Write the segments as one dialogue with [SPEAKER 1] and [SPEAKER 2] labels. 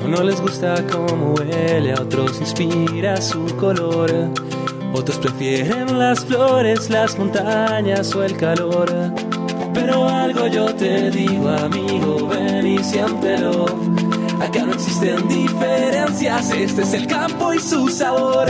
[SPEAKER 1] No les gusta cómo huele, a otros inspira su color. Otros prefieren las flores, las montañas o el calor. Pero algo yo te digo, amigo, ven y siéntelo. Acá no existen diferencias, este es el campo y su sabor.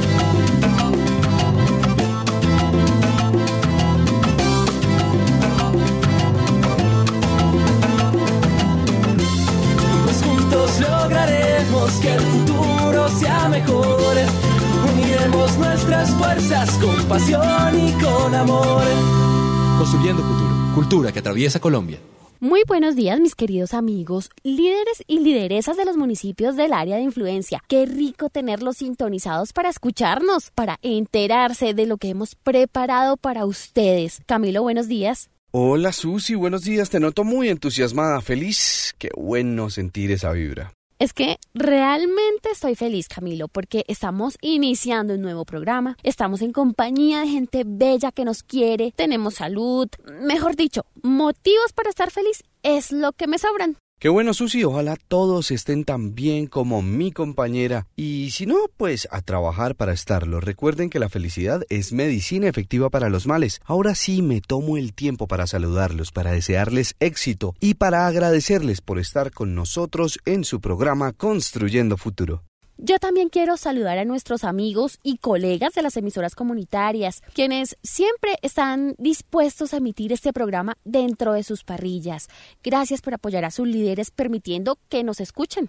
[SPEAKER 1] Pues juntos lograremos que el futuro sea mejor. Uniremos nuestras fuerzas con pasión y con amor.
[SPEAKER 2] Construyendo futuro, cultura que atraviesa Colombia.
[SPEAKER 3] Muy buenos días, mis queridos amigos, líderes y lideresas de los municipios del área de influencia. Qué rico tenerlos sintonizados para escucharnos, para enterarse de lo que hemos preparado para ustedes. Camilo, buenos días.
[SPEAKER 4] Hola Susi, buenos días, te noto muy entusiasmada, feliz. Qué bueno sentir esa vibra.
[SPEAKER 3] Es que realmente estoy feliz, Camilo, porque estamos iniciando un nuevo programa, estamos en compañía de gente bella que nos quiere, tenemos salud, mejor dicho, motivos para estar feliz es lo que me sobran.
[SPEAKER 4] Qué bueno, Susi, ojalá todos estén tan bien como mi compañera y si no, pues a trabajar para estarlo. Recuerden que la felicidad es medicina efectiva para los males. Ahora sí me tomo el tiempo para saludarlos, para desearles éxito y para agradecerles por estar con nosotros en su programa Construyendo Futuro.
[SPEAKER 3] Yo también quiero saludar a nuestros amigos y colegas de las emisoras comunitarias, quienes siempre están dispuestos a emitir este programa dentro de sus parrillas. Gracias por apoyar a sus líderes, permitiendo que nos escuchen.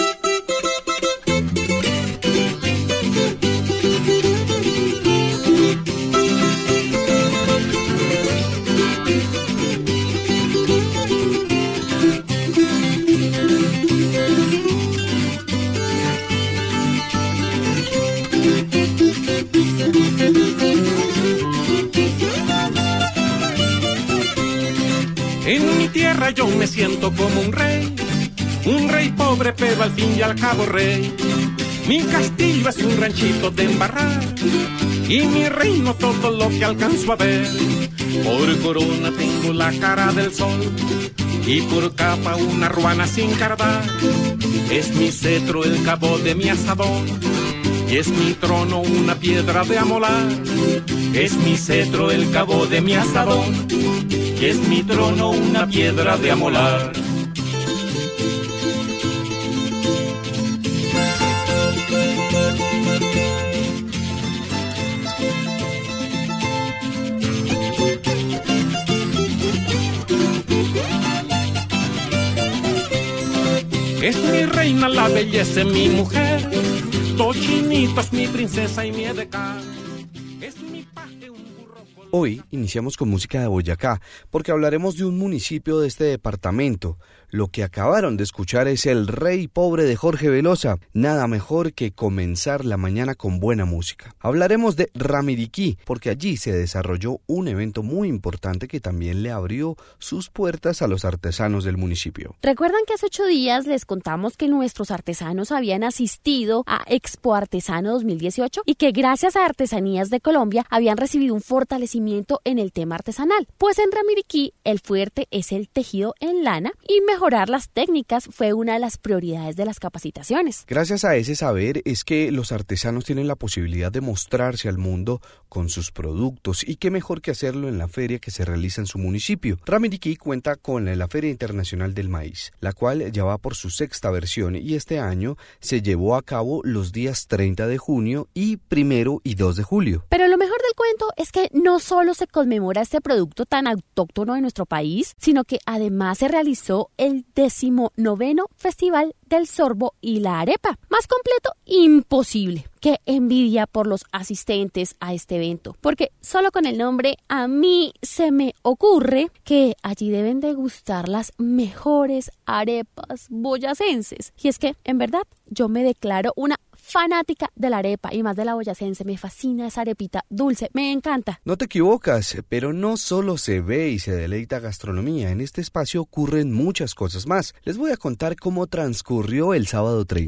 [SPEAKER 5] En mi tierra yo me siento como un rey pobre pero al fin y al cabo rey. Mi castillo es un ranchito de embarrar y mi reino todo lo que alcanzo a ver. Por corona tengo la cara del sol y por capa una ruana sin cardar. Es mi cetro el cabo de mi asadón y es mi trono una piedra de amolar. Es mi cetro el cabo de mi asadón y es mi trono una piedra de amolar. Es mi reina, la belleza es mi mujer, Tochinito es mi princesa y mi edecán. Es mi paje un burro.
[SPEAKER 4] Hoy iniciamos con música de Boyacá, porque hablaremos de un municipio de este departamento. Lo que acabaron de escuchar es El Rey Pobre de Jorge Velosa. Nada mejor que comenzar la mañana con buena música. Hablaremos de Ramiriquí, porque allí se desarrolló un evento muy importante que también le abrió sus puertas a los artesanos del municipio.
[SPEAKER 3] ¿Recuerdan que hace 8 días les contamos que nuestros artesanos habían asistido a Expo Artesano 2018 y que gracias a Artesanías de Colombia habían recibido un fortalecimiento en el tema artesanal? Pues en Ramiriquí el fuerte es el tejido en lana y mejorar las técnicas fue una de las prioridades de las capacitaciones.
[SPEAKER 4] Gracias a ese saber es que los artesanos tienen la posibilidad de mostrarse al mundo con sus productos y qué mejor que hacerlo en la feria que se realiza en su municipio. Ramiriquí cuenta con la Feria Internacional del Maíz, la cual ya va por su 6ª versión y este año se llevó a cabo los días 30 de junio y 1 y 2 de julio.
[SPEAKER 3] Pero lo mejor del cuento es que no solo se conmemora este producto tan autóctono de nuestro país, sino que además se realizó el 19º Festival del Sorbo y la Arepa. Más completo, imposible. Qué envidia por los asistentes a este evento, porque solo con el nombre a mí se me ocurre que allí deben degustar las mejores arepas boyacenses. Y es que, en verdad, yo me declaro una fanática de la arepa y más de la boyacense. Me fascina esa arepita dulce, me encanta.
[SPEAKER 4] No te equivocas, pero no solo se ve y se deleita gastronomía. En este espacio ocurren muchas cosas más. Les voy a contar cómo transcurrió el sábado 30.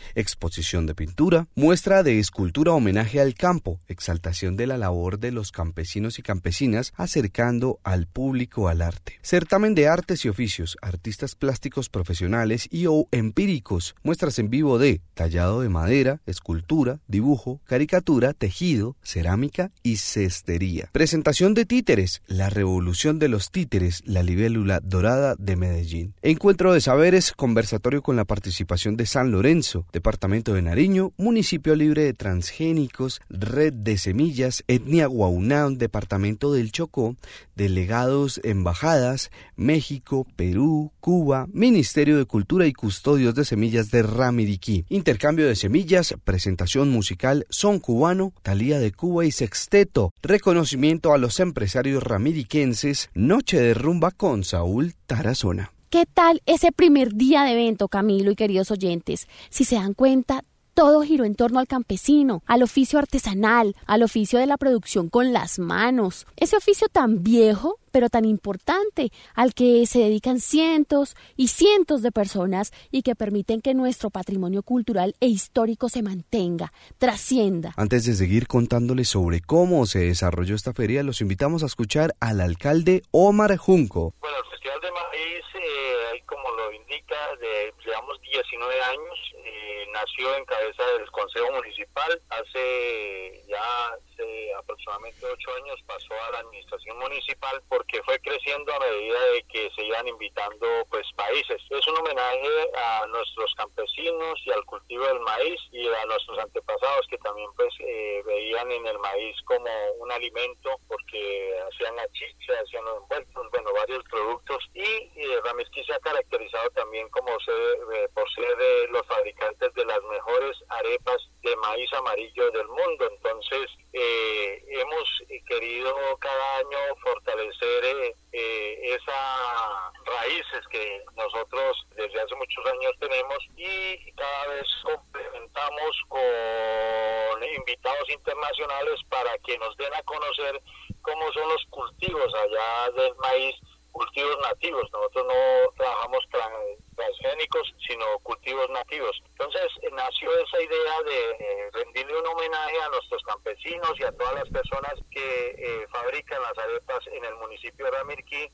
[SPEAKER 4] exposición de pintura, muestra de escultura homenaje al campo, exaltación de la labor de los campesinos y campesinas acercando al público al arte. Certamen de artes y oficios, artistas plásticos profesionales y o empíricos, muestras en vivo de tallado de madera, escultura, dibujo, caricatura, tejido, cerámica y cestería. Presentación de títeres, la revolución de los títeres, la libélula dorada de Medellín. Encuentro de saberes, conversatorio con la participación de San Lorenzo, departamento de Nariño, municipio libre de transgénicos, red de semillas, etnia Guaunán, departamento del Chocó, delegados, embajadas, México, Perú, Cuba, Ministerio de Cultura y custodios de semillas de Ramiriquí. Intercambio de semillas, presentación musical, son cubano, Talía de Cuba y sexteto, reconocimiento a los empresarios ramiriquenses, noche de rumba con Saúl Tarazona.
[SPEAKER 3] ¿Qué tal ese primer día de evento, Camilo y queridos oyentes? Si se dan cuenta, todo giró en torno al campesino, al oficio artesanal, al oficio de la producción con las manos. Ese oficio tan viejo, pero tan importante, al que se dedican cientos y cientos de personas y que permiten que nuestro patrimonio cultural e histórico se mantenga, trascienda.
[SPEAKER 4] Antes de seguir contándoles sobre cómo se desarrolló esta feria, los invitamos a escuchar al alcalde Omar Junco.
[SPEAKER 6] Bueno, el Festival de Maíz, como lo indica, llevamos 19 años, nació en cabeza del Consejo Municipal, hace aproximadamente 8 años pasó a la administración municipal porque fue creciendo a medida de que se iban invitando países. Es un homenaje a nuestros campesinos y al cultivo del maíz y a nuestros antepasados que también veían en el maíz como un alimento porque hacían la chicha, hacían los envueltos, varios productos y Ramiriquí se ha caracterizado también por ser los fabricantes de las mejores arepas de maíz amarillo del mundo. Entonces hemos querido cada año fortalecer esas raíces que nosotros desde hace muchos años tenemos y cada vez complementamos con invitados internacionales para que nos den a conocer cómo son los cultivos allá del maíz, cultivos nativos. Nosotros no trabajamos transgénicos, sino cultivos nativos. Entonces nació esa idea de rendirle un homenaje a nuestros campesinos y a todas las personas que fabrican las arepas en el municipio de Ramiriquí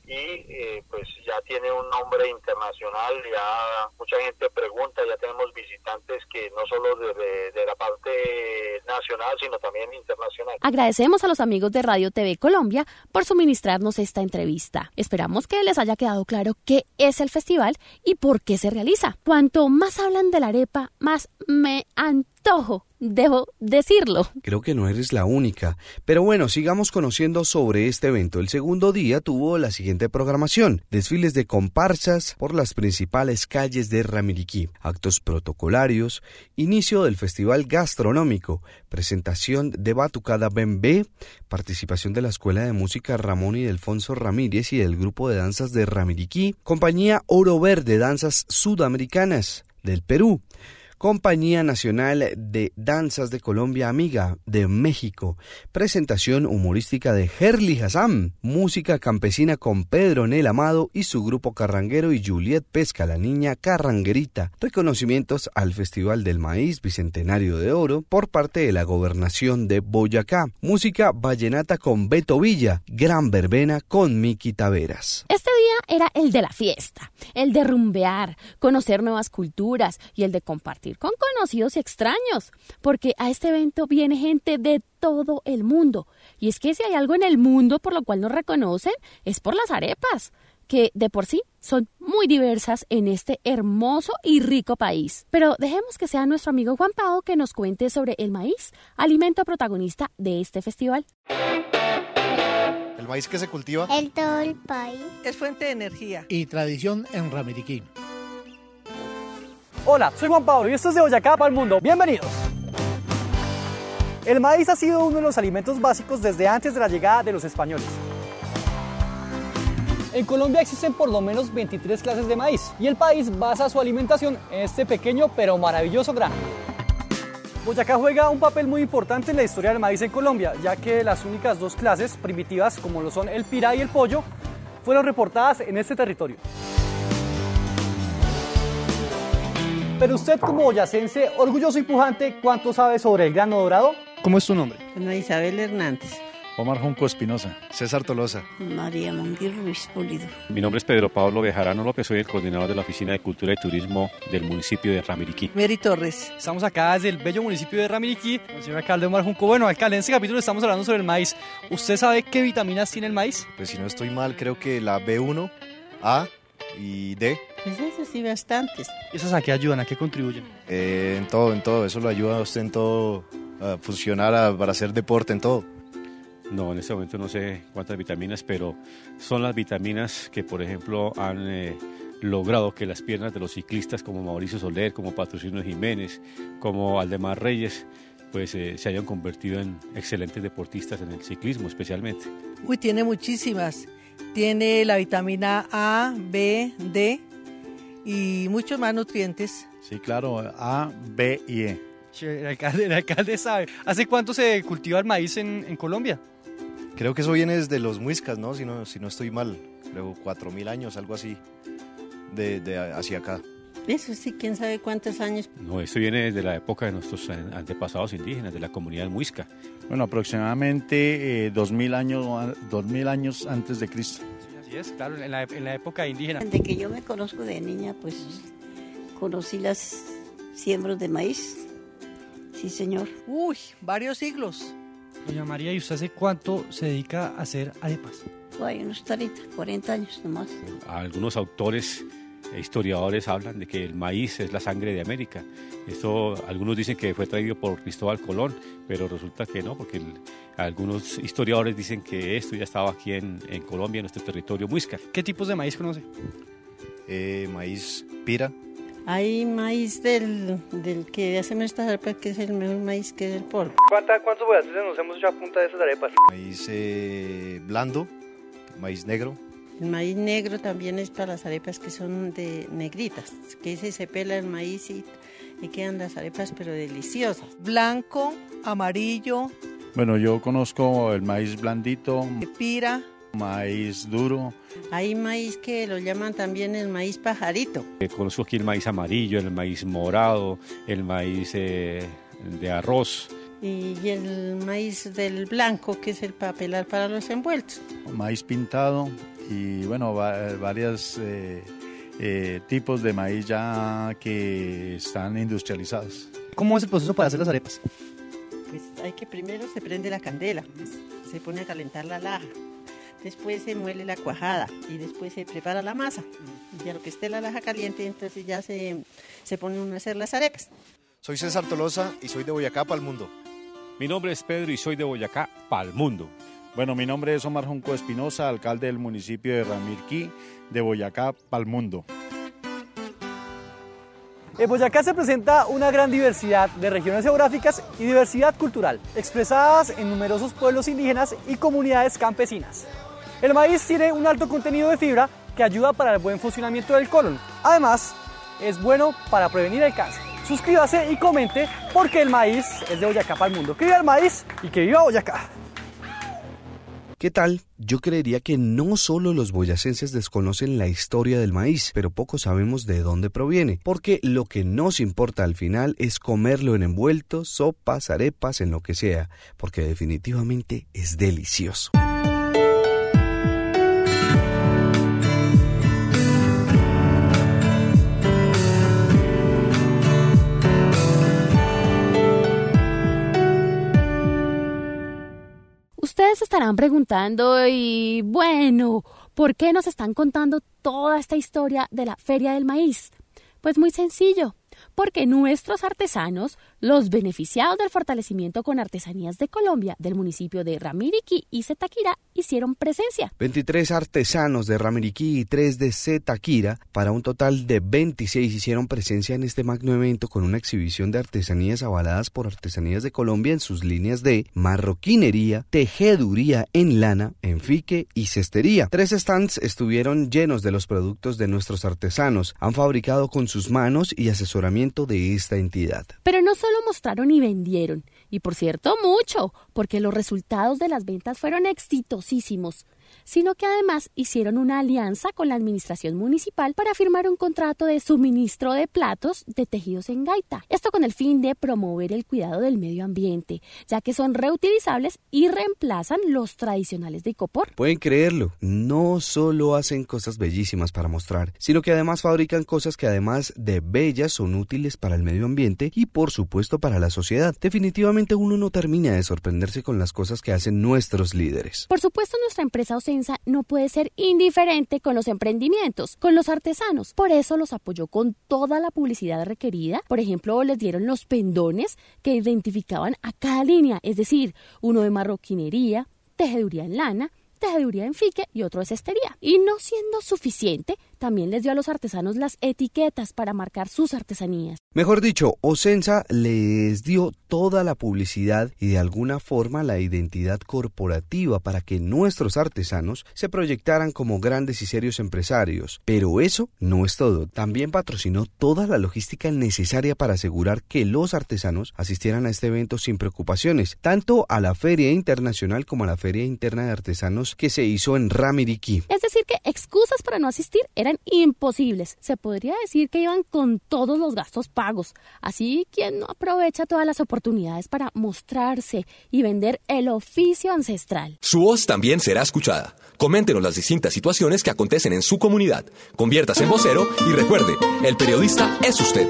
[SPEAKER 6] y ya tiene un nombre internacional, ya mucha gente pregunta, ya tenemos visitantes que no solo de la parte nacional, sino también internacional.
[SPEAKER 3] Agradecemos a los amigos de Radio TV Colombia por suministrarnos esta entrevista. Esperamos que les haya quedado claro qué es el festival y por qué se realiza. Cuanto más hablan de la arepa, más me antojo, debo decirlo.
[SPEAKER 4] Creo que no eres la única, pero bueno, sigamos conociendo sobre este evento. El segundo día tuvo la siguiente programación: desfiles de comparsas por las principales calles de Ramiriquí, actos protocolarios, inicio del festival gastronómico, presentación de Batucada Bembé, participación de la Escuela de Música Ramón y Delfonso Ramírez y del grupo de danzas de Ramiriquí, compañía Oro Verde, danzas sudamericanas del Perú, Compañía Nacional de Danzas de Colombia Amiga de México, presentación humorística de Herli Hassan, música campesina con Pedro Nel Amado y su grupo carranguero y Juliet Pesca, la niña carranguerita, reconocimientos al Festival del Maíz Bicentenario de Oro por parte de la Gobernación de Boyacá, música vallenata con Beto Villa, gran verbena con Miki Taveras.
[SPEAKER 3] Este día era el de la fiesta, el de rumbear, conocer nuevas culturas y el de compartir con conocidos y extraños, porque a este evento viene gente de todo el mundo. Y es que si hay algo en el mundo por lo cual nos reconocen, es por las arepas, que de por sí son muy diversas en este hermoso y rico país. Pero dejemos que sea nuestro amigo Juan Pao que nos cuente sobre el maíz, alimento protagonista de este festival.
[SPEAKER 7] El maíz que se cultiva
[SPEAKER 8] en todo el país
[SPEAKER 9] es fuente de energía
[SPEAKER 10] y tradición en Ramiriquí.
[SPEAKER 11] Hola, soy Juan Pablo y esto es de Boyacá para el mundo. ¡Bienvenidos! El maíz ha sido uno de los alimentos básicos desde antes de la llegada de los españoles. En Colombia existen por lo menos 23 clases de maíz y el país basa su alimentación en este pequeño pero maravilloso grano. Boyacá juega un papel muy importante en la historia del maíz en Colombia, ya que las únicas dos clases primitivas, como lo son el pirá y el pollo, fueron reportadas en este territorio. Pero usted como boyacense, orgulloso y pujante, ¿cuánto sabe sobre el grano dorado? ¿Cómo es su nombre?
[SPEAKER 8] Ana Isabel Hernández.
[SPEAKER 9] Omar Junco Espinosa.
[SPEAKER 7] César Tolosa.
[SPEAKER 8] María Monguir Ruiz Pulido.
[SPEAKER 12] Mi nombre es Pedro Pablo Bejarano López, soy el coordinador de la Oficina de Cultura y Turismo del municipio de Ramiriquí.
[SPEAKER 8] Mary Torres.
[SPEAKER 11] Estamos acá desde el bello municipio de Ramiriquí, el señor alcalde Omar Junco. Bueno, alcalde, en este capítulo estamos hablando sobre el maíz. ¿Usted sabe qué vitaminas tiene el maíz?
[SPEAKER 7] Pues si no estoy mal, creo que la B1, A y D.
[SPEAKER 8] Pues eso sí, bastantes.
[SPEAKER 11] ¿Esas a qué ayudan? ¿A qué contribuyen?
[SPEAKER 7] En todo. Eso lo ayuda a usted en todo, a funcionar, para hacer deporte, en todo.
[SPEAKER 12] No, en este momento no sé cuántas vitaminas, pero son las vitaminas que, por ejemplo, han logrado que las piernas de los ciclistas como Mauricio Soler, como Patrocinio Jiménez, como Aldemar Reyes, pues se hayan convertido en excelentes deportistas en el ciclismo especialmente.
[SPEAKER 8] Uy, tiene muchísimas. Tiene la vitamina A, B, D y muchos más nutrientes.
[SPEAKER 9] Sí, claro, A, B y E.
[SPEAKER 11] El alcalde sabe. ¿Hace cuánto se cultiva el maíz en Colombia?
[SPEAKER 7] Creo que eso viene desde los muiscas, ¿no? Si no estoy mal, creo 4.000 años, algo así, de hacia acá.
[SPEAKER 8] Eso sí, quién sabe cuántos años.
[SPEAKER 12] No, esto viene desde la época de nuestros antepasados indígenas, de la comunidad muisca.
[SPEAKER 9] Bueno, aproximadamente 2000 años antes de Cristo.
[SPEAKER 11] Sí, así es, claro, en la época indígena.
[SPEAKER 13] Desde que yo me conozco de niña, pues conocí las siembras de maíz. Sí, señor.
[SPEAKER 8] Uy, varios siglos.
[SPEAKER 11] Doña María, ¿y usted hace cuánto se dedica a hacer arepas?
[SPEAKER 13] Hay unos 40 años nomás.
[SPEAKER 12] Algunos autores e historiadores hablan de que el maíz es la sangre de América. Esto algunos dicen que fue traído por Cristóbal Colón, pero resulta que no, porque algunos historiadores dicen que esto ya estaba aquí en Colombia, en nuestro territorio muisca.
[SPEAKER 11] ¿Qué tipos de maíz conoce?
[SPEAKER 7] Maíz pira.
[SPEAKER 8] Hay maíz del que hacemos estas arepas, que es el mejor maíz, que es el polvo.
[SPEAKER 11] ¿Cuántos boyacenses nos hemos hecho a punta de esas arepas?
[SPEAKER 7] Maíz blando, maíz negro.
[SPEAKER 8] El maíz negro también es para las arepas que son de negritas, que ese se pela el maíz y quedan las arepas pero deliciosas. Blanco, amarillo.
[SPEAKER 9] Bueno, yo conozco el maíz blandito.
[SPEAKER 8] Pira.
[SPEAKER 9] Maíz duro.
[SPEAKER 8] Hay maíz que lo llaman también el maíz pajarito.
[SPEAKER 12] Conozco aquí el maíz amarillo, el maíz morado, el maíz de arroz.
[SPEAKER 8] Y el maíz del blanco, que es el para pelar para los envueltos.
[SPEAKER 9] Maíz pintado y bueno, varios tipos de maíz ya que están industrializados.
[SPEAKER 11] ¿Cómo es el proceso para hacer las arepas?
[SPEAKER 8] Pues hay que primero se prende la candela, se pone a calentar la laja. Después se muele la cuajada y después se prepara la masa. Y a lo que esté la laja caliente, entonces ya se ponen a hacer las arepas.
[SPEAKER 7] Soy César Tolosa y soy de Boyacá, pa'l mundo.
[SPEAKER 12] Mi nombre es Pedro y soy de Boyacá, pa'l mundo.
[SPEAKER 9] Bueno, mi nombre es Omar Junco Espinosa, alcalde del municipio de Ramiriquí, de Boyacá, pa'l mundo.
[SPEAKER 11] En Boyacá se presenta una gran diversidad de regiones geográficas y diversidad cultural, expresadas en numerosos pueblos indígenas y comunidades campesinas. El maíz tiene un alto contenido de fibra que ayuda para el buen funcionamiento del colon. Además, es bueno para prevenir el cáncer. Suscríbase y comente porque el maíz es de Boyacá para el mundo. ¡Que viva el maíz y que viva Boyacá!
[SPEAKER 4] ¿Qué tal? Yo creería que no solo los boyacenses desconocen la historia del maíz, pero poco sabemos de dónde proviene, porque lo que nos importa al final es comerlo en envueltos, sopas, arepas, en lo que sea, porque definitivamente es delicioso.
[SPEAKER 3] Ustedes se estarán preguntando, y bueno, ¿por qué nos están contando toda esta historia de la Feria del Maíz? Pues muy sencillo, porque nuestros artesanos, los beneficiados del fortalecimiento con artesanías de Colombia del municipio de Ramiriquí y Zipaquirá, hicieron presencia.
[SPEAKER 4] 23 artesanos de Ramiriquí y 3 de Zipaquirá, para un total de 26, hicieron presencia en este magno evento con una exhibición de artesanías avaladas por Artesanías de Colombia en sus líneas de marroquinería, tejeduría en lana, enfique y cestería. 3 stands estuvieron llenos de los productos de nuestros artesanos, han fabricado con sus manos y asesoramiento de esta entidad.
[SPEAKER 3] Pero no solo mostraron y vendieron, y por cierto mucho, porque los resultados de las ventas fueron exitosísimos. sino que además hicieron una alianza con la administración municipal para firmar un contrato de suministro de platos de tejidos en gaita. Esto con el fin de promover el cuidado del medio ambiente, ya que son reutilizables y reemplazan los tradicionales de icopor.
[SPEAKER 4] Pueden creerlo, no solo hacen cosas bellísimas para mostrar, sino que además fabrican cosas que además de bellas son útiles para el medio ambiente y por supuesto para la sociedad. Definitivamente uno no termina de sorprenderse con las cosas que hacen nuestros líderes.
[SPEAKER 3] Por supuesto, nuestra empresa Ocensa no puede ser indiferente con los emprendimientos, con los artesanos. Por eso los apoyó con toda la publicidad requerida. Por ejemplo, les dieron los pendones que identificaban a cada línea, es decir, uno de marroquinería, tejeduría en lana, tejeduría en fique y otro de cestería. Y no siendo suficiente, también les dio a los artesanos las etiquetas para marcar sus artesanías.
[SPEAKER 4] Mejor dicho, Ocensa les dio toda la publicidad y de alguna forma la identidad corporativa para que nuestros artesanos se proyectaran como grandes y serios empresarios. Pero eso no es todo. También patrocinó toda la logística necesaria para asegurar que los artesanos asistieran a este evento sin preocupaciones, tanto a la Feria Internacional como a la Feria Interna de Artesanos que se hizo en Ramiriquí.
[SPEAKER 3] Es decir que excusas para no asistir eran imposibles. Se podría decir que iban con todos los gastos pagos. Así, quien no aprovecha todas las oportunidades para mostrarse y vender el oficio ancestral.
[SPEAKER 2] Su voz también será escuchada. Coméntenos las distintas situaciones que acontecen en su comunidad. Conviértase en vocero y recuerde, el periodista es usted.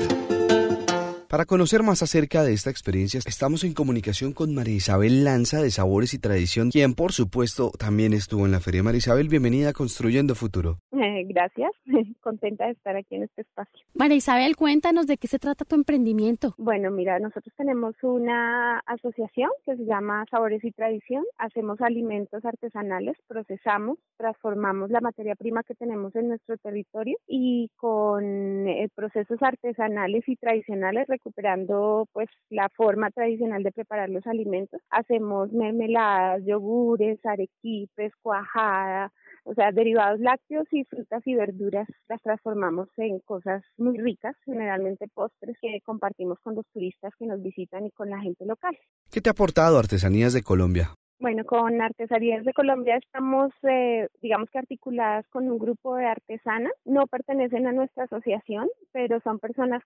[SPEAKER 4] Para conocer más acerca de esta experiencia, estamos en comunicación con María Isabel Lanza de Sabores y Tradición, quien por supuesto también estuvo en la feria. María Isabel, bienvenida a Construyendo Futuro.
[SPEAKER 14] Gracias, contenta de estar aquí en este espacio.
[SPEAKER 3] María Isabel, cuéntanos de qué se trata tu emprendimiento.
[SPEAKER 14] Bueno, mira, nosotros tenemos una asociación que se llama Sabores y Tradición. Hacemos alimentos artesanales, procesamos, transformamos la materia prima que tenemos en nuestro territorio y con procesos artesanales y tradicionales, recuperando pues la forma tradicional de preparar los alimentos. Hacemos mermeladas, yogures, arequipes, cuajada, o sea, derivados lácteos y frutas y verduras. Las transformamos en cosas muy ricas, generalmente postres que compartimos con los turistas que nos visitan y con la gente local.
[SPEAKER 4] ¿Qué te ha aportado Artesanías de Colombia?
[SPEAKER 14] Bueno, con Artesanías de Colombia estamos, digamos que articuladas con un grupo de artesanas. No pertenecen a nuestra asociación, pero son personas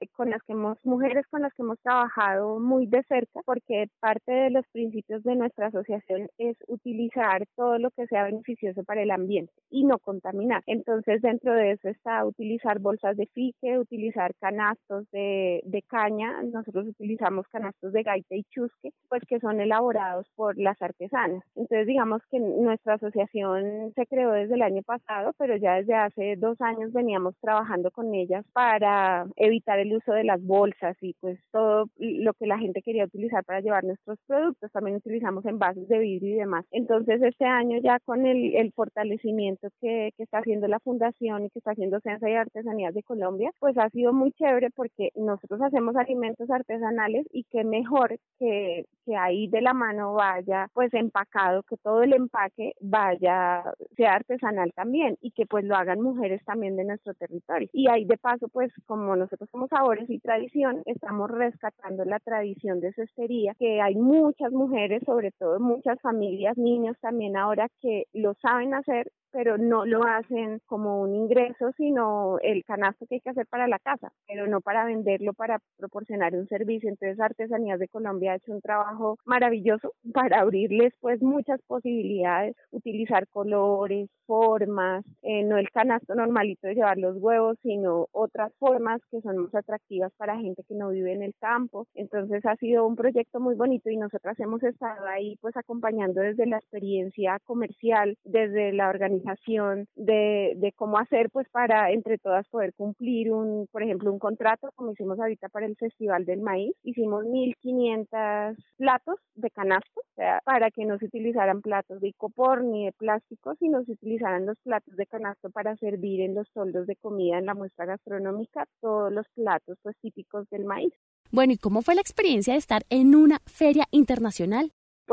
[SPEAKER 14] mujeres con las que hemos trabajado muy de cerca, porque parte de los principios de nuestra asociación es utilizar todo lo que sea beneficioso para el ambiente y no contaminar. Entonces, dentro de eso está utilizar bolsas de fique, utilizar canastos de caña. Nosotros utilizamos canastos de gaita y chusque, pues que son elaborados por las artesanas. Entonces, digamos que nuestra asociación se creó desde el año pasado, pero ya desde hace 2 años veníamos trabajando con ellas para evitar el uso de las bolsas y pues todo lo que la gente quería utilizar para llevar nuestros productos. También utilizamos envases de vidrio y demás. Entonces, este año ya con el fortalecimiento que está haciendo la fundación y que está haciendo Ocensa y Artesanías de Colombia, pues ha sido muy chévere porque nosotros hacemos alimentos artesanales y qué mejor que ahí de la mano vaya pues empacado, que todo el empaque sea artesanal también y que pues lo hagan mujeres también de nuestro territorio. Y ahí de paso pues como nosotros somos Sabores y Tradición, estamos rescatando la tradición de cestería, que hay muchas mujeres, sobre todo muchas familias, niños también ahora que lo saben hacer, pero no lo hacen como un ingreso, sino el canasto que hay que hacer para la casa, pero no para venderlo, para proporcionar un servicio. Entonces Artesanías de Colombia ha hecho un trabajo maravilloso para abrirles pues muchas posibilidades, utilizar colores, formas, no el canasto normalito de llevar los huevos, sino otras formas que son más atractivas para gente que no vive en el campo. Entonces ha sido un proyecto muy bonito y nosotras hemos estado ahí pues acompañando desde la experiencia comercial, desde la organización de cómo hacer pues para entre todas poder cumplir por ejemplo un contrato como hicimos ahorita para el Festival del Maíz. Hicimos 1.500 platos de canasto, o sea, para que no se utilizaran platos de icopor ni de plástico, sino se utilizaran los platos de canasto para servir en los toldos de comida en la muestra gastronómica todos los platos pues típicos del maíz.
[SPEAKER 3] Bueno, ¿y cómo fue la experiencia de estar en una feria internacional?
[SPEAKER 14] Pues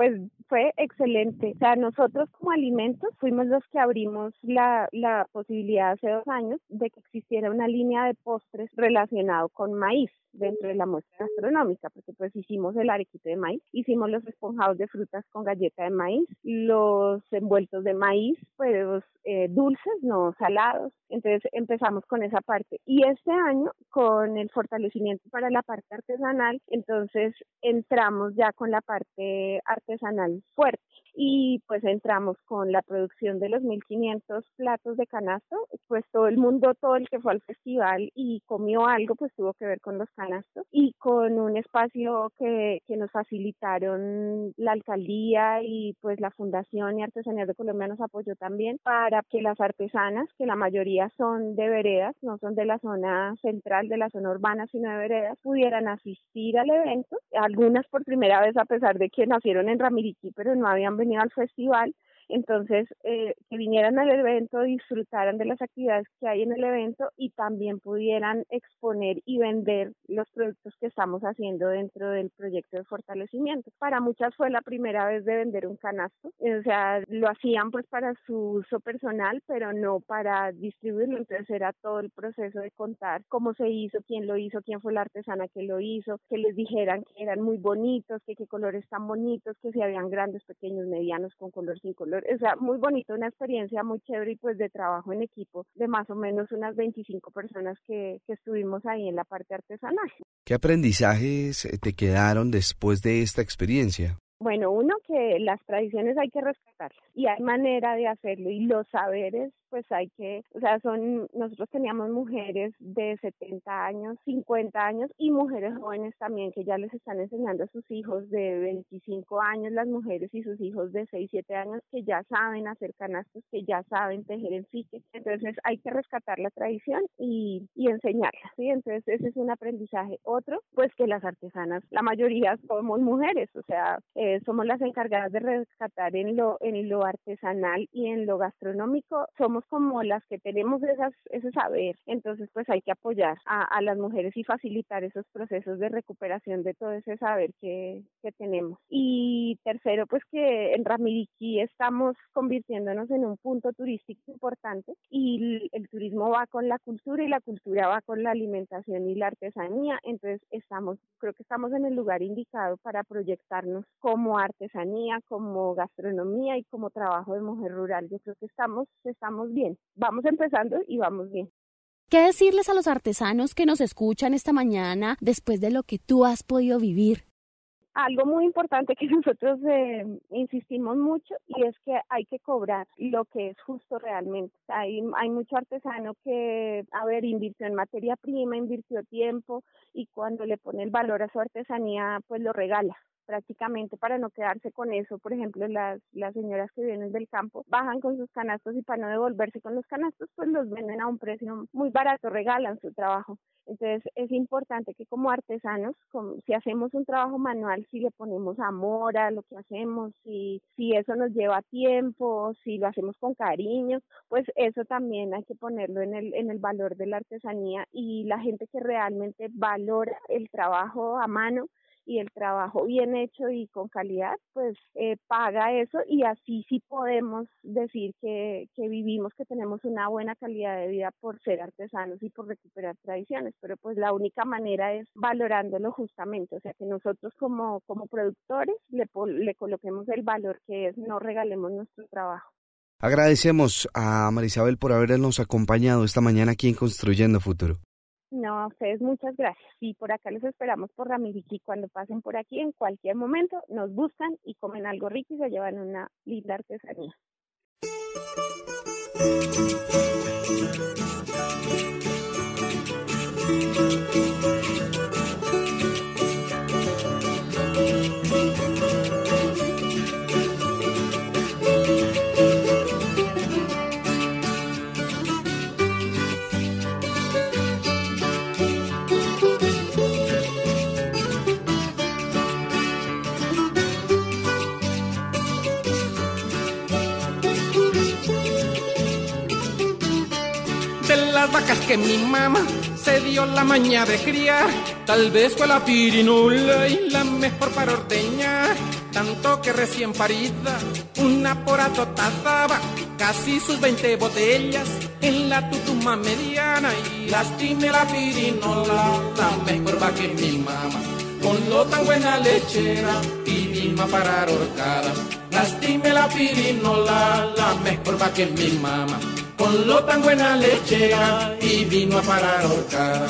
[SPEAKER 14] fue excelente. O sea, nosotros como alimentos fuimos los que abrimos la posibilidad hace 2 años de que existiera una línea de postres relacionado con maíz dentro de la muestra gastronómica, porque pues hicimos el arequipe de maíz, hicimos los esponjados de frutas con galleta de maíz, los envueltos de maíz, pues dulces, no salados. Entonces empezamos con esa parte. Y este año, con el fortalecimiento para la parte artesanal, entonces entramos ya con la parte artesanal fuerte. Y pues entramos con la producción de los 1.500 platos de canasto, pues todo el mundo, todo el que fue al festival y comió algo, pues tuvo que ver con los canastos, y con un espacio que nos facilitaron la alcaldía y pues la Fundación y Artesanías de Colombia nos apoyó también para que las artesanas, que la mayoría son de veredas, no son de la zona central, de la zona urbana, sino de veredas, pudieran asistir al evento, algunas por primera vez a pesar de que nacieron en Ramiriquí, pero no habían venido al festival. Entonces, que vinieran al evento, disfrutaran de las actividades que hay en el evento y también pudieran exponer y vender los productos que estamos haciendo dentro del proyecto de fortalecimiento. Para muchas fue la primera vez de vender un canasto, o sea, lo hacían pues para su uso personal, pero no para distribuirlo. Entonces era todo el proceso de contar cómo se hizo, quién fue la artesana que lo hizo, que les dijeran que eran muy bonitos, que qué colores tan bonitos, que si habían grandes, pequeños, medianos, con color, sin color. O sea, muy bonito, una experiencia muy chévere y pues de trabajo en equipo de más o menos unas 25 personas que estuvimos ahí en la parte artesanal.
[SPEAKER 4] ¿Qué aprendizajes te quedaron después de esta experiencia?
[SPEAKER 14] Bueno, uno, que las tradiciones hay que rescatarlas y hay manera de hacerlo, y los saberes pues hay que, o sea, nosotros teníamos mujeres de 70 años, 50 años y mujeres jóvenes también que ya les están enseñando a sus hijos de 25 años, las mujeres y sus hijos de 6, 7 años que ya saben hacer canastos, que ya saben tejer en fique. Entonces hay que rescatar la tradición y enseñarla, ¿sí? Entonces ese es un aprendizaje. Otro, pues que las artesanas, la mayoría somos mujeres, o sea, somos las encargadas de rescatar en lo artesanal y en lo gastronómico, somos como las que tenemos ese saber. Entonces pues hay que apoyar a las mujeres y facilitar esos procesos de recuperación de todo ese saber que tenemos. Y tercero, pues que en Ramiriquí estamos convirtiéndonos en un punto turístico importante, y el turismo va con la cultura y la cultura va con la alimentación y la artesanía. Entonces creo que estamos en el lugar indicado para proyectarnos como artesanía, como gastronomía y como trabajo de mujer rural. Yo creo que estamos bien, vamos empezando y vamos bien.
[SPEAKER 3] ¿Qué decirles a los artesanos que nos escuchan esta mañana después de lo que tú has podido vivir?
[SPEAKER 14] Algo muy importante que nosotros insistimos mucho, y es que hay que cobrar lo que es justo realmente. Hay mucho artesano que, invirtió en materia prima, invirtió tiempo, y cuando le pone el valor a su artesanía, pues lo regala prácticamente para no quedarse con eso. Por ejemplo, las señoras que vienen del campo bajan con sus canastos y para no devolverse con los canastos, pues los venden a un precio muy barato, regalan su trabajo. Entonces es importante que como artesanos, si hacemos un trabajo manual, si le ponemos amor a lo que hacemos, si eso nos lleva tiempo, si lo hacemos con cariño, pues eso también hay que ponerlo en el valor de la artesanía, y la gente que realmente valora el trabajo a mano y el trabajo bien hecho y con calidad, pues paga eso, y así sí podemos decir que vivimos, que tenemos una buena calidad de vida por ser artesanos y por recuperar tradiciones. Pero pues la única manera es valorándolo justamente, o sea, que nosotros como productores le coloquemos el valor que es, no regalemos nuestro trabajo.
[SPEAKER 4] Agradecemos a Marisabel por habernos acompañado esta mañana aquí en Construyendo Futuro.
[SPEAKER 14] No, a ustedes muchas gracias. Y por acá les esperamos por Ramiriquí. Cuando pasen por aquí, en cualquier momento, nos buscan y comen algo rico y se llevan una linda artesanía.
[SPEAKER 5] Las vacas que mi mamá se dio la maña de criar, tal vez fue la pirinola y la mejor para ordeñar. Tanto que recién parida, una poratota daba casi sus 20 botellas en la tutuma mediana. Y lastime la pirinola, la mejor va que mi mamá, con lo tan buena lechera y vino a parar horcada. Lastime la pirinola, la mejor va que mi mamá, con lo tan buena lechera y vino a parar horcada.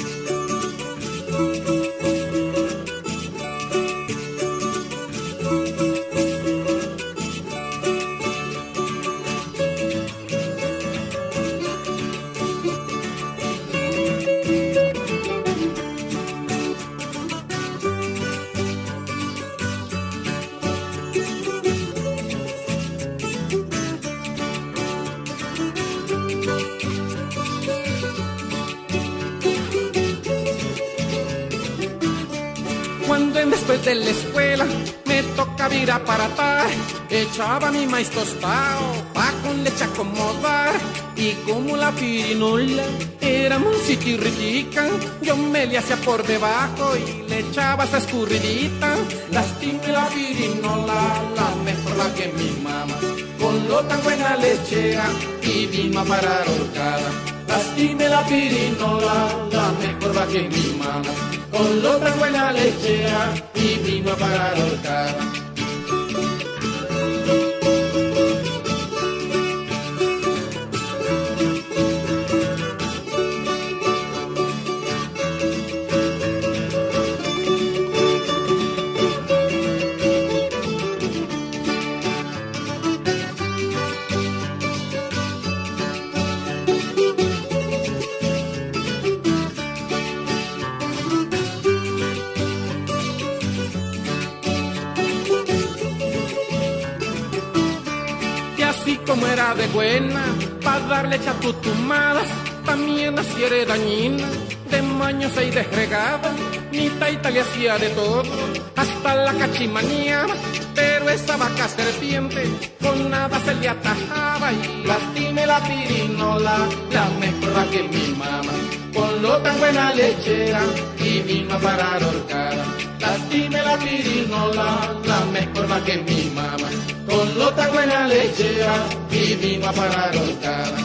[SPEAKER 5] Después de la escuela me toca ir a paratar, echaba mi maíz tostado pa' con leche acomodar. Y como la pirinola era musita y ritica, yo me le hacía por debajo y le echaba esa escurridita. Lastime la pirinola, la mejor va que mi mamá, con lo tan buena lechera y vino a parar horcada. Lastime la pirinola, la mejor va que mi mamá, con lo tan buena lechera y vino a parar horcada. Como era de buena, pa' darle chatutumadas, también así era dañina, de mañosa y desregada. Mi taita le hacía de todo, hasta la cachimanía, pero esa vaca serpiente con nada se le atajaba. Y lastime la pirinola, la mejor va que mi mamá, con lo tan buena lechera y vino a parar horcada. Lastime la pirinola, la mejor va que mi mamá, con lo tan buena lechera y vino a parar horcada.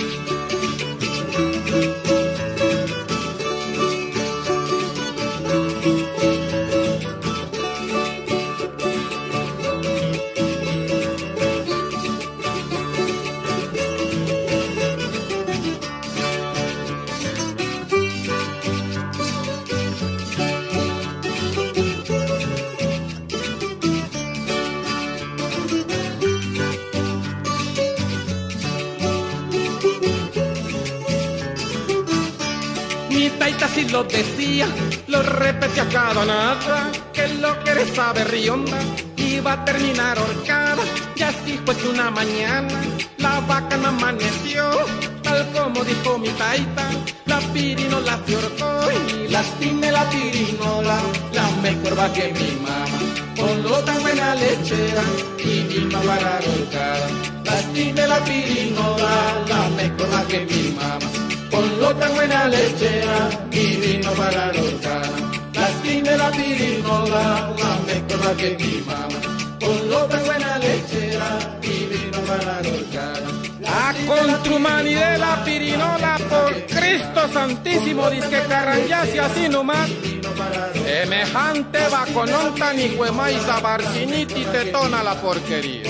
[SPEAKER 5] Taita si lo decía, lo repetía cada nada, que lo que eres saber rionda iba a terminar horcada. Y así fue que una mañana la vaca no amaneció, tal como dijo mi taita, la pirinola se horcó. Y lastime la pirinola, la mejor va que mi mamá, con lo tan buena lechera y vino a parar horcada. Lastime la pirinola, la mejor va que mi mamá, con lo tan buena lechera y vino para la horcada. Lastime la pirinola, la mejor va que mi mamá, con lo tan buena lechera y vino para la horcada. La contrumani de la pirinola, por Cristo santísimo, disque carranjase así nomás. Semejante vacononta ni huemaiza barciniti tetona la porquería.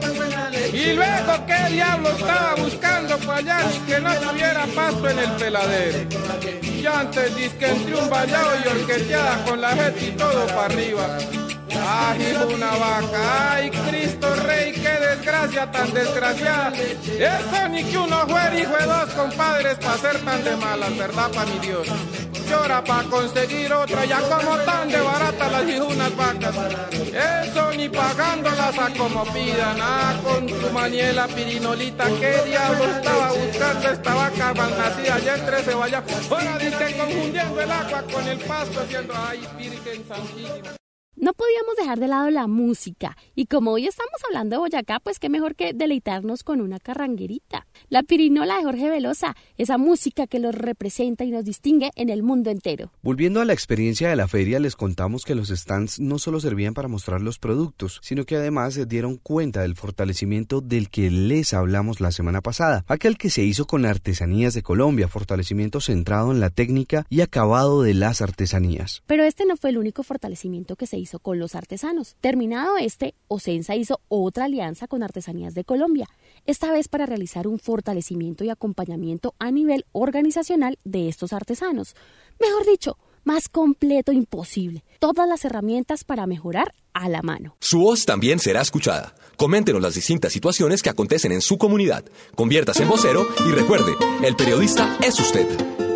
[SPEAKER 5] Y luego qué diablo estaba buscando para allá ni que no tuviera pasto en el peladero. Y antes disque entre un vallado y orqueteada con la gente y todo para arriba. Ay, una vaca, ay, Cristo Rey, qué desgracia tan desgraciada. Eso ni que uno fuera hijo de dos compadres para ser tan de malas, ¿verdad, pa' mi Dios? Llora para conseguir otra, ya como tan de barata las hijunas vacas. Eso ni pagándolas a como pidan. Ah, con tu maniela pirinolita, qué diablo estaba buscando esta vaca mal nacida allá entre ese vallado. Ahora dice confundiendo el agua con el pasto, haciendo, ay, Virgen Santísima.
[SPEAKER 3] No podíamos dejar de lado la música, y como hoy estamos hablando de Boyacá, pues qué mejor que deleitarnos con una carranguerita. La pirinola de Jorge Velosa, esa música que los representa y nos distingue en el mundo entero.
[SPEAKER 4] Volviendo a la experiencia de la feria, les contamos que los stands no solo servían para mostrar los productos, sino que además se dieron cuenta del fortalecimiento del que les hablamos la semana pasada, aquel que se hizo con Artesanías de Colombia, fortalecimiento centrado en la técnica y acabado de las artesanías.
[SPEAKER 3] Pero este no fue el único fortalecimiento que se hizo con los artesanos. Terminado este, Ocensa hizo otra alianza con Artesanías de Colombia, esta vez para realizar un fortalecimiento y acompañamiento a nivel organizacional de estos artesanos. Mejor dicho, más completo imposible. Todas las herramientas para mejorar a la mano.
[SPEAKER 2] Su voz también será escuchada. Coméntenos las distintas situaciones que acontecen en su comunidad. Conviértase en vocero y recuerde, el periodista es usted.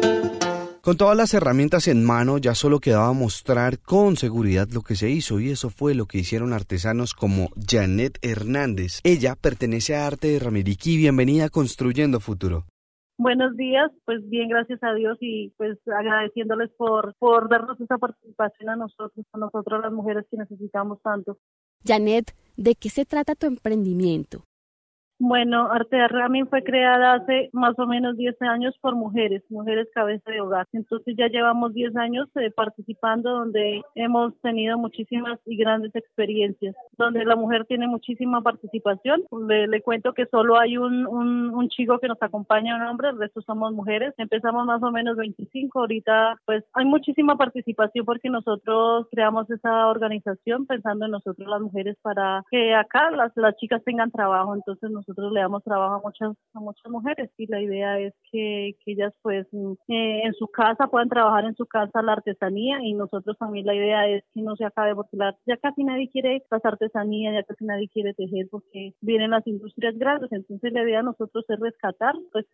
[SPEAKER 4] Con todas las herramientas en mano, ya solo quedaba mostrar con seguridad lo que se hizo, y eso fue lo que hicieron artesanos como Janet Hernández. Ella pertenece a Arte de Ramiriquí. Bienvenida a Construyendo Futuro.
[SPEAKER 15] Buenos días, pues bien, gracias a Dios, y pues agradeciéndoles por darnos esa participación a nosotros las mujeres que necesitamos tanto.
[SPEAKER 3] Janet, ¿de qué se trata tu emprendimiento?
[SPEAKER 15] Bueno, Arte de Ramin fue creada hace más o menos 10 años por mujeres cabeza de hogar. Entonces ya llevamos 10 años participando, donde hemos tenido muchísimas y grandes experiencias, donde la mujer tiene muchísima participación. Le cuento que solo hay un chico que nos acompaña, un hombre, el resto somos mujeres. Empezamos más o menos 25, ahorita pues hay muchísima participación porque nosotros creamos esa organización pensando en nosotros las mujeres para que acá las chicas tengan trabajo. Entonces nosotros le damos trabajo a muchas mujeres, y la idea es que ellas pues en su casa puedan trabajar en su casa la artesanía, y nosotros también la idea es que no se acabe, porque ya casi nadie quiere las artesanías, ya casi nadie quiere tejer porque vienen las industrias grandes. Entonces la idea de nosotros es rescatar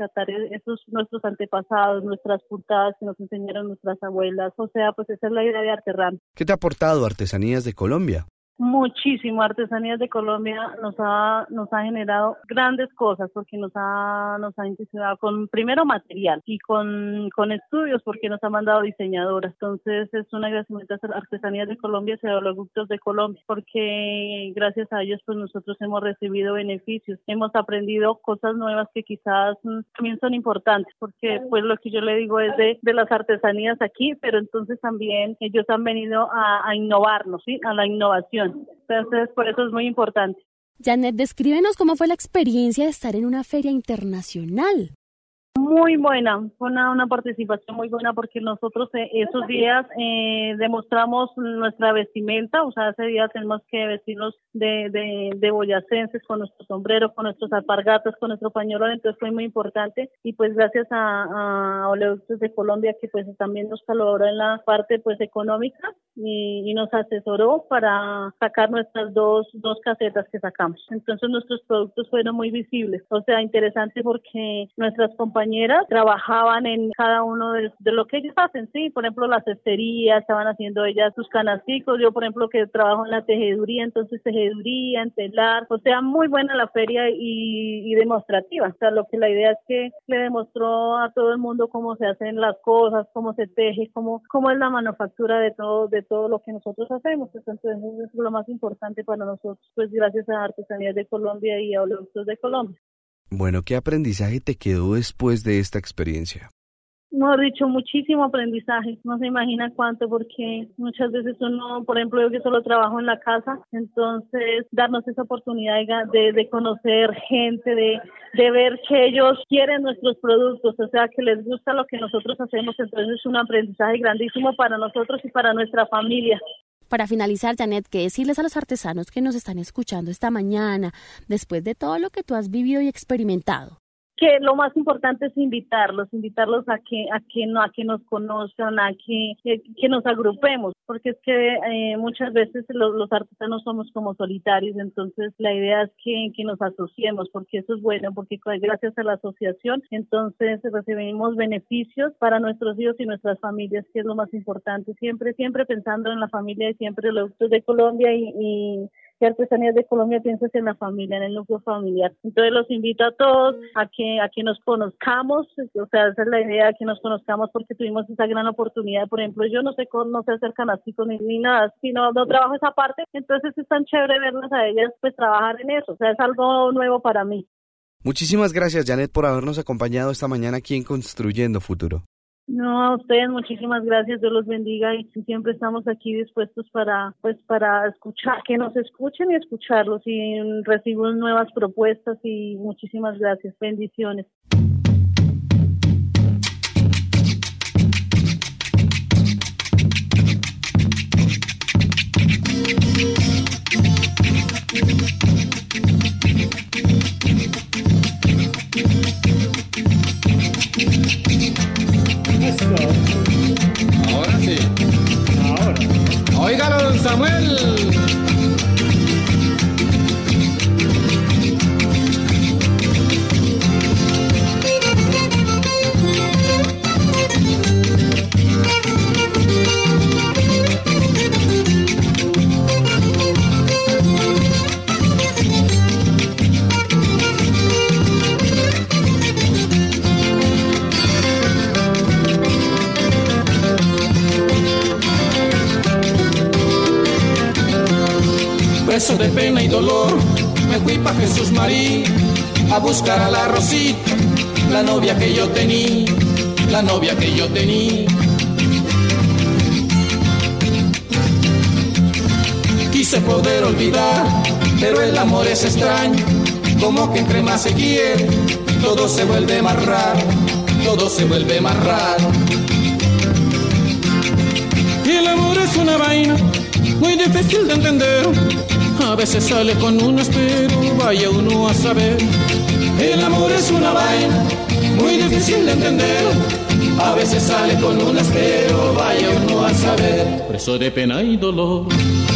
[SPEAKER 15] esos nuestros antepasados, nuestras puntadas que nos enseñaron nuestras abuelas. O sea, pues esa es la idea de Arterran.
[SPEAKER 4] ¿Qué te ha aportado Artesanías de Colombia?
[SPEAKER 15] Muchísimo. Artesanías de Colombia nos ha generado grandes cosas, porque nos ha impresionado con primero material y con estudios, porque nos ha mandado diseñadoras. Entonces es un agradecimiento a Artesanías de Colombia y a los productos de Colombia, porque gracias a ellos pues nosotros hemos recibido beneficios, hemos aprendido cosas nuevas que quizás también son importantes, porque pues lo que yo le digo es de las artesanías aquí, pero entonces también ellos han venido a innovarnos, ¿sí? A la innovación. Entonces, por eso es muy importante.
[SPEAKER 3] Janet, descríbenos cómo fue la experiencia de estar en una feria internacional.
[SPEAKER 15] Muy buena, fue una participación muy buena, porque nosotros esos días demostramos nuestra vestimenta. O sea, ese día tenemos que vestirnos de boyacenses, con nuestros sombreros, con nuestros alpargatas, con nuestro pañuelo. Entonces fue muy importante, y pues gracias a Oleoductos de Colombia, que pues también nos colaboró en la parte pues económica y nos asesoró para sacar nuestras dos casetas que sacamos. Entonces nuestros productos fueron muy visibles. O sea, interesante, porque nuestras compañeras trabajaban en cada uno de lo que ellos hacen, sí. Por ejemplo, la cestería, estaban haciendo ellas sus canasticos. Yo, por ejemplo, que trabajo en la tejeduría, entonces tejeduría, en telar. O sea, muy buena la feria y demostrativa. O sea, lo que la idea es que le demostró a todo el mundo cómo se hacen las cosas, cómo se teje, cómo es la manufactura de todo lo que nosotros hacemos. Entonces, eso es lo más importante para nosotros, pues gracias a Artesanías de Colombia y a Oleoductos de Colombia.
[SPEAKER 4] Bueno, ¿qué aprendizaje te quedó después de esta experiencia?
[SPEAKER 15] Mejor dicho, muchísimo aprendizaje, no se imagina cuánto, porque muchas veces uno, por ejemplo, yo que solo trabajo en la casa, entonces darnos esa oportunidad de conocer gente, de ver que ellos quieren nuestros productos, o sea, que les gusta lo que nosotros hacemos. Entonces es un aprendizaje grandísimo para nosotros y para nuestra familia.
[SPEAKER 3] Para finalizar, Janet, ¿qué decirles a los artesanos que nos están escuchando esta mañana, después de todo lo que tú has vivido y experimentado?
[SPEAKER 15] Que lo más importante es invitarlos a que nos conozcan, a que nos agrupemos, porque es que muchas veces los artesanos somos como solitarios. Entonces la idea es que nos asociemos, porque eso es bueno, porque gracias a la asociación entonces recibimos beneficios para nuestros hijos y nuestras familias, que es lo más importante, siempre pensando en la familia, y siempre Oleoductos de Colombia y que Artesanías de Colombia piensa en la familia, en el núcleo familiar. Entonces los invito a todos a que nos conozcamos, o sea, esa es la idea, que nos conozcamos, porque tuvimos esa gran oportunidad. Por ejemplo, yo no se acercan a chicos ni nada, sino no trabajo esa parte, entonces es tan chévere verlas a ellas pues trabajar en eso, o sea, es algo nuevo para mí.
[SPEAKER 4] Muchísimas gracias, Janet, por habernos acompañado esta mañana aquí en Construyendo Futuro.
[SPEAKER 15] No, a ustedes muchísimas gracias, Dios los bendiga, y siempre estamos aquí dispuestos para escuchar, que nos escuchen y escucharlos, y recibimos nuevas propuestas, y muchísimas gracias, bendiciones.
[SPEAKER 16] Ahora sí. Ahora. Óigalo, don Samuel. Preso de pena y dolor, me fui pa' Jesús María a buscar a la Rosita, la novia que yo tenía, la novia que yo tenía. Quise poder olvidar, pero el amor es extraño, como que entre más se quiere, todo se vuelve más raro, todo se vuelve más raro. Y el amor es una vaina muy difícil de entender. A veces sale con unas, pero vaya uno a saber. El amor es una vaina muy difícil de entender. A veces sale con unas, pero vaya uno a saber. Preso de pena y dolor.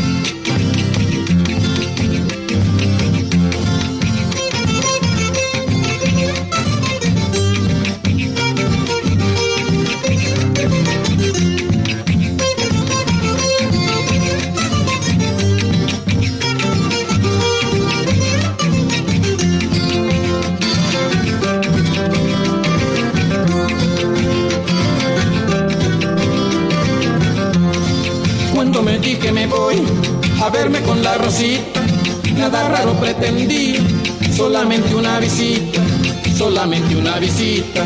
[SPEAKER 16] Que me voy a verme con la Rosita, nada raro pretendí, solamente una visita, solamente una visita.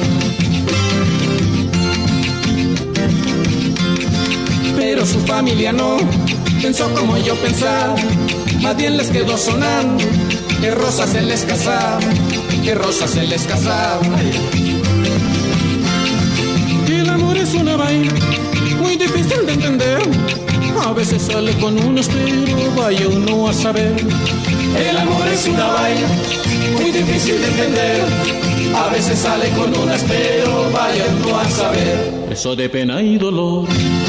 [SPEAKER 16] Pero su familia no pensó como yo pensaba, más bien les quedó sonando que Rosa se les casaba, que Rosa se les casaba. El amor es una vaina muy difícil de entender. A veces sale con unos, pero vaya uno a saber. El amor es una vaina muy difícil de entender. A veces sale con unas, pero vaya uno a saber. Preso de pena y dolor.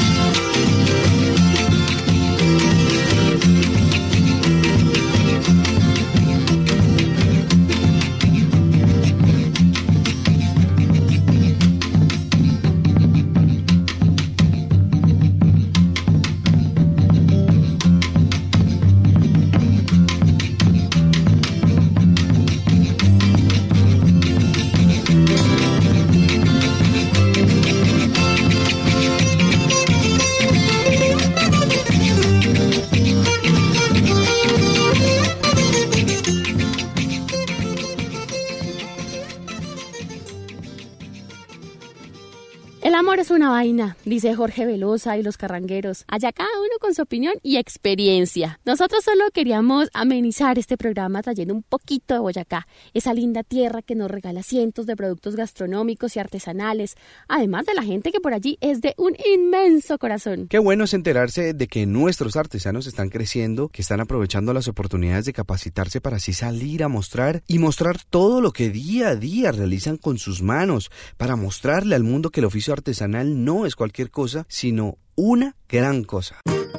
[SPEAKER 3] El amor es una vaina, dice Jorge Velosa y los carrangueros. Allá cada uno con su opinión y experiencia. Nosotros solo queríamos amenizar este programa trayendo un poquito de Boyacá, esa linda tierra que nos regala cientos de productos gastronómicos y artesanales, además de la gente que por allí es de un inmenso corazón.
[SPEAKER 4] Qué bueno es enterarse de que nuestros artesanos están creciendo, que están aprovechando las oportunidades de capacitarse para así salir a mostrar y mostrar todo lo que día a día realizan con sus manos, para mostrarle al mundo que el oficio artesanal no es cualquier cosa, sino una gran cosa.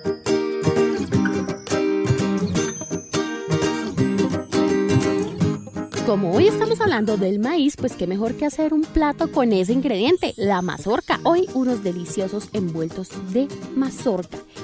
[SPEAKER 3] Como hoy estamos hablando del maíz, pues qué mejor que hacer un plato con ese ingrediente, la mazorca. Hoy unos deliciosos envueltos de mazorca.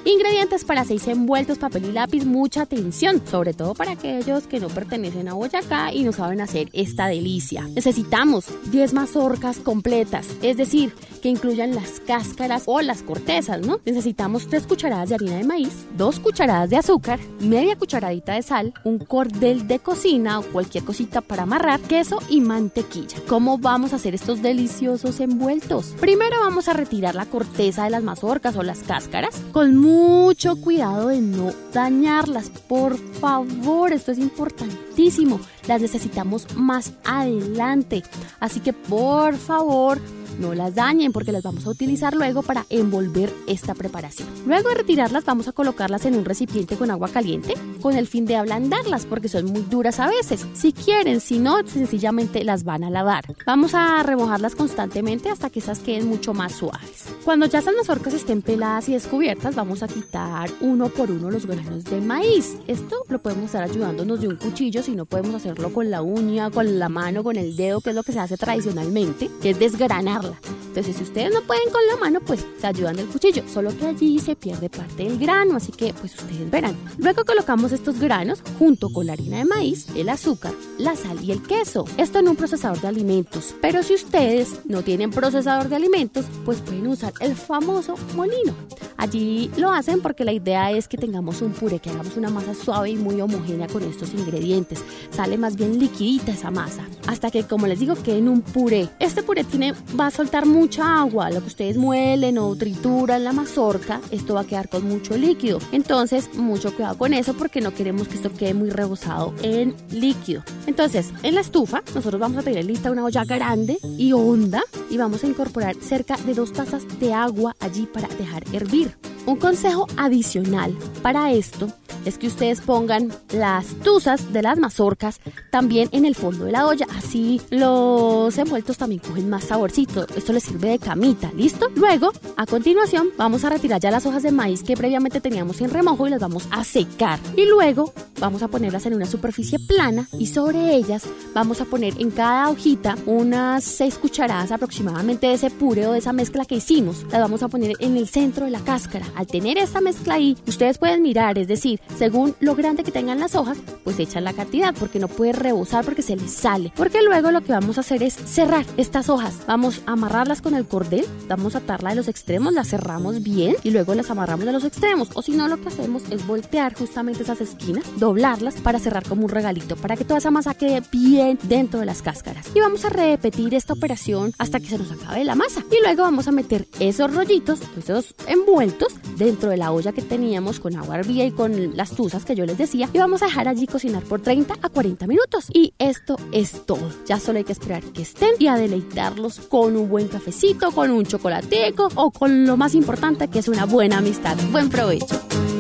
[SPEAKER 3] Ingredientes para 6 envueltos, papel y lápiz, mucha atención, sobre todo para aquellos que no pertenecen a Boyacá y no saben hacer esta delicia. Necesitamos 10 mazorcas completas, es decir, que incluyan las cáscaras o las cortezas, ¿no? Necesitamos 3 cucharadas de harina de maíz, 2 cucharadas de azúcar, media cucharadita de sal, un cordel de cocina o cualquier cosita para amarrar, queso y mantequilla. ¿Cómo vamos a hacer estos deliciosos envueltos? Primero vamos a retirar la corteza de las mazorcas o las cáscaras con mucho cuidado de no dañarlas. Por favor, esto es importantísimo. Las necesitamos más adelante. Así que por favor, no las dañen porque las vamos a utilizar luego para envolver esta preparación. Luego de retirarlas vamos a colocarlas en un recipiente con agua caliente con el fin de ablandarlas porque son muy duras a veces. Si quieren, si no, sencillamente las van a lavar. Vamos a remojarlas constantemente hasta que estas queden mucho más suaves. Cuando ya estas mazorcas estén peladas y descubiertas, vamos a quitar uno por uno los granos de maíz. Esto lo podemos estar ayudándonos de un cuchillo, si no podemos hacerlo con la uña, con la mano, con el dedo, que es lo que se hace tradicionalmente, que es desgranarla. Entonces, si ustedes no pueden con la mano, pues se ayudan del cuchillo, solo que allí se pierde parte del grano, así que pues ustedes verán. Luego colocamos estos granos junto con la harina de maíz, el azúcar, la sal y el queso. Esto en un procesador de alimentos, pero si ustedes no tienen procesador de alimentos, pues pueden usar el famoso molino. Allí lo hacen porque la idea es que tengamos un puré, que hagamos una masa suave y muy homogénea con estos ingredientes. Sale más bien liquidita esa masa, hasta que, como les digo, quede en un puré. Este puré va a soltar mucha agua. Lo que ustedes muelen o trituran la mazorca, esto va a quedar con mucho líquido. Entonces, mucho cuidado con eso porque no queremos que esto quede muy rebosado en líquido. Entonces, en la estufa, nosotros vamos a tener lista una olla grande y honda y vamos a incorporar cerca de 2 tazas de agua allí para dejar hervir. Un consejo adicional para esto es que ustedes pongan las tuzas de las mazorcas también en el fondo de la olla, así los envueltos también cogen más saborcito. Esto les sirve de camita, ¿listo? Luego, a continuación, vamos a retirar ya las hojas de maíz que previamente teníamos en remojo y las vamos a secar. Y luego vamos a ponerlas en una superficie plana y sobre ellas vamos a poner en cada hojita unas 6 cucharadas aproximadamente de ese puré o de esa mezcla que hicimos. Las vamos a poner en el centro de la cáscara. Al tener esta mezcla ahí, ustedes pueden mirar, es decir, según lo grande que tengan las hojas, pues echan la cantidad, porque no puede rebosar porque se les sale. Porque luego lo que vamos a hacer es cerrar estas hojas. Vamos a amarrarlas con el cordel, vamos a atarla de los extremos, las cerramos bien y luego las amarramos de los extremos. O si no, lo que hacemos es voltear justamente esas esquinas, doblarlas para cerrar como un regalito, para que toda esa masa quede bien dentro de las cáscaras. Y vamos a repetir esta operación hasta que se nos acabe la masa. Y luego vamos a meter esos rollitos, esos envueltos, dentro de la olla que teníamos con agua hervida y con las tuzas que yo les decía, y vamos a dejar allí cocinar por 30 a 40 minutos. Y esto es todo. Ya solo hay que esperar que estén y a deleitarlos con un buen cafecito, con un chocolatico o con lo más importante, que es una buena amistad. Buen provecho.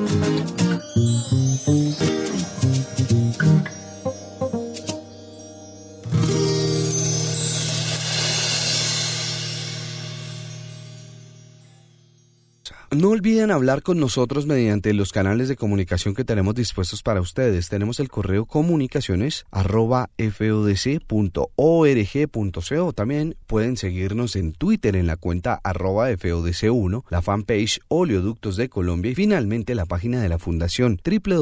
[SPEAKER 4] No olviden hablar con nosotros mediante los canales de comunicación que tenemos dispuestos para ustedes. Tenemos el correo comunicaciones@fodc.org.co. También pueden seguirnos en Twitter en la cuenta @FODC1, la fanpage Oleoductos de Colombia y finalmente la página de la Fundación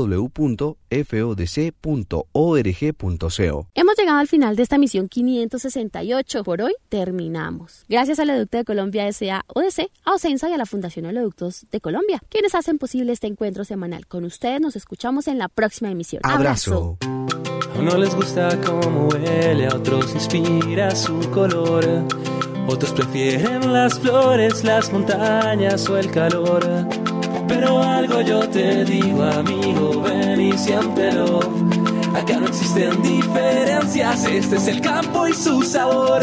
[SPEAKER 4] www.fodc.org.co.
[SPEAKER 3] Hemos llegado al final de esta emisión 568. Por hoy terminamos. Gracias al Oleoducto de Colombia S.A. ODC, a Ocensa y a la Fundación Oleoductos de Colombia, quienes hacen posible este encuentro semanal con ustedes. Nos escuchamos en la próxima emisión.
[SPEAKER 4] Abrazo.
[SPEAKER 1] A uno les gusta cómo huele, a otros inspira su color, otros prefieren las flores, las montañas o el calor. Pero algo yo te digo, amigo, ven y siéntelo. Acá no existen diferencias, este es el campo y su sabor.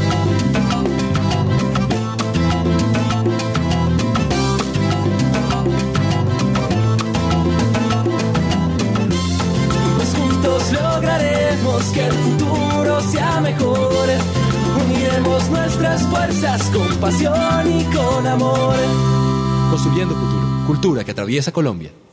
[SPEAKER 1] Lograremos que el futuro sea mejor. Uniremos nuestras fuerzas con pasión y con amor.
[SPEAKER 2] Construyendo futuro. Cultura que atraviesa Colombia.